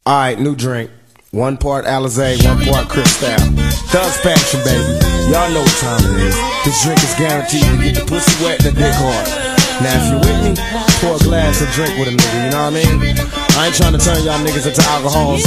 Alright, new drink. 1 part Alizé, 1 part Cristal. Thug's Passion, baby. Y'all know what time it is. This drink is guaranteed to get the pussy wet and the dick hard. Now if you with me, pour a glass and drink with a nigga, you know what I mean? I ain't trying to turn y'all niggas into alcoholics.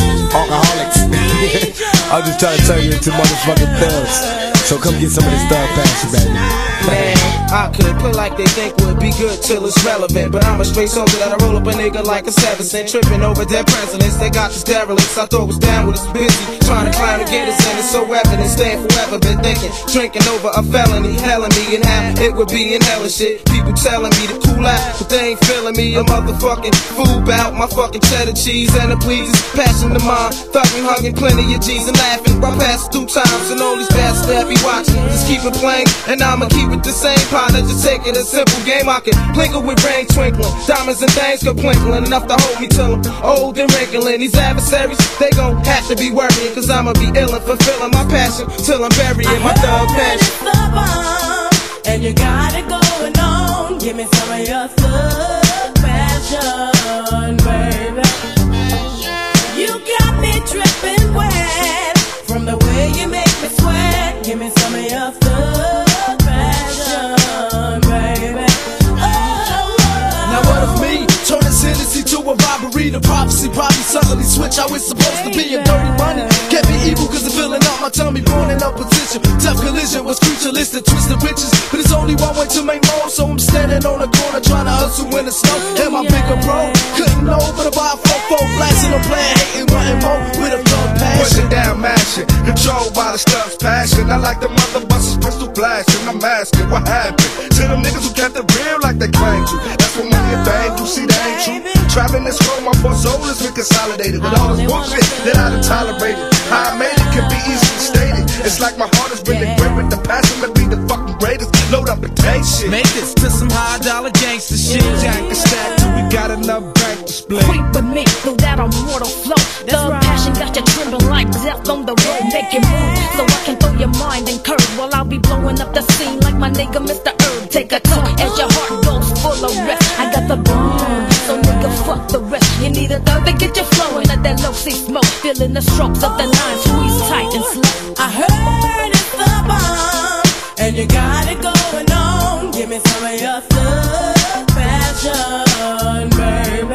I'm just trying to turn you into motherfucking thugs. So come get some of this Thug Passion, baby. Man, I could play like they think would be good till it's relevant, but I'm a straight soldier that I roll up a nigga like a 7 cent, tripping over dead presidents. They got this derelicts, I thought was down with us busy, trying to climb to get us in. It's so evident, staying forever, been thinking, drinking over a felony, helling me and how it would be in hell and shit. People telling me to cool out, but they ain't feeling me. A motherfucking fool bout my fucking cheddar cheese and the pleases, passion to mine, thugging, hugging plenty of G's and laughing. I pass 2 times and all these bastards that be watching, just keep it playing, and I'ma keep it the same. Partner, just take it a simple game. I can plinkle with rain twinkling, diamonds and things go plinkling, enough to hold me till I'm old and wrinkling. These adversaries, they gon' have to be worrying, cause I'ma be ill and fulfilling my passion till I'm burying my Thug Passion. It's the bomb, and you got it going on. Give me some of your Thug Passion, baby. You got me dripping wet from the way you make me sweat. Give me some of your Thug Passion, baby. Now what if me turn this Hennessy to a robbery? The prophecy probably suddenly switch how it's supposed to be. And dirty money can't be evil cause it's filling up my tummy, born in opposition. Tough collision was creatureless, twisted riches, but it's only one way to make more. So I'm standing on the corner trying to hustle in the snow. And my bigger bro couldn't know but about 4-4 blasting a plan, hating, wanting more with a Thug Passion. Pushing down, mashing, controlled by the Thug's Passion. I like the mother busters, pistol blasting. I'm asking what happened to them niggas who kept it real like they claimed to. That's what money and fame do, see that ain't true. Traveling this road, my poor soul is reconsolidated with all this bullshit that I done tolerated. How I made it can be easily stated. It's like my heart has been engraved with the passion to be the fucking greatest. Load up and take shit. Make this to some high dollar gangster shit. Jack and stack till we got enough bank to split. Creep with me through that immortal flow. Thug Passion got you trembling like death on the road. Make it move so I can throw your mind and curve while I'll be blowing up the scene like my nigga Mr. Herb. Take a toke as your heart goes full of rest. I got the bomb, so nigga fuck the rest. You need a thug to get you flowing at that low C smoke, feeling the strokes of the 9 squeeze tight and slow. I heard it's the bomb, and you got it going on. Give me some of your Thug Passion, baby.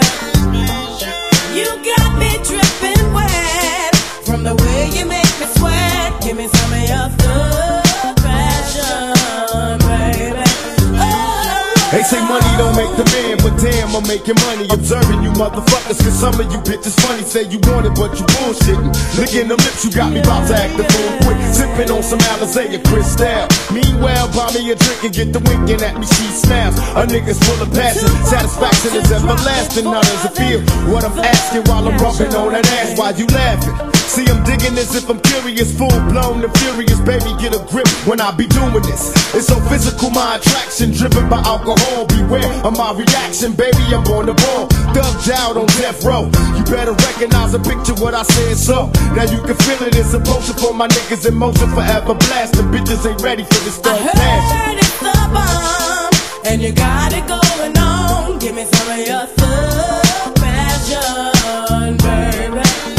You got me dripping wet from the way you make me sweat. Give me some of your Thug Passion, baby. They say money don't make the man, but damn, I'm making money observing you motherfuckers. Cause some of you bitches funny, say you want it, but you bullshitting. Licking the lips, you got me about to act the fool quick. Sipping on some Alizé and Cristal. Meanwhile, buy me a drink and get the winking at me, she smiles. A nigga's full of passion, satisfaction is everlasting. How does it feel? What I'm asking while I'm rubbing on that ass, why you laughing? See, I'm digging as if I'm curious, full blown and furious. Baby, get a grip when I be doing this. It's so physical, my attraction, driven by alcohol. Beware of my reaction, baby, I'm on the ball. Thugged out on death row. You better recognize and picture what I said so. Now you can feel it, it's a potion for my niggas in motion, forever blasting. Bitches ain't ready for this Thug Passion. I heard it's the bomb, and you got it going on. Give me some of your Thug Passion, baby.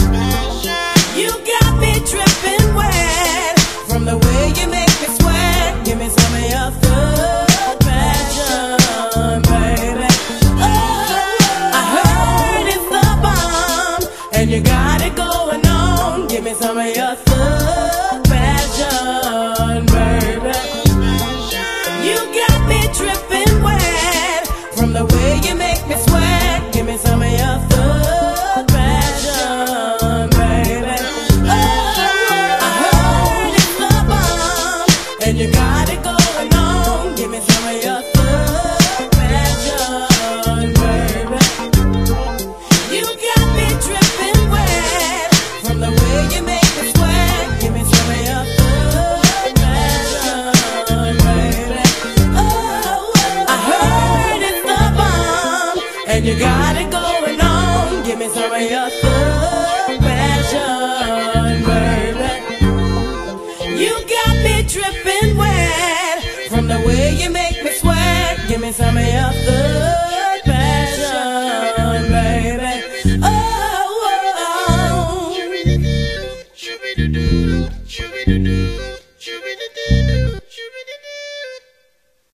You got me dripping wet from the way you make me sweat. Give me some of your Thug Passion, baby. I heard it's the bomb, and you got it going on. Give me some of your Thug Passion, baby. You got me dripping wet from the way you make me sweat. Give me some of your Thug Passion, baby. I heard it's the bomb, and you got it going on. Give me some of your Thug Passion, baby. You got me dripping wet from the way you make me sweat. Give me some of your Thug Passion, baby. I heard it's the bomb, and you got it going on. Give me some of your Thug Passion, baby. You got me dripping wet from the way you make me sweat. Give me some of your Thug Passion, baby. Oh, Shoo-be-doo-doo, shoo-be-doo-doo.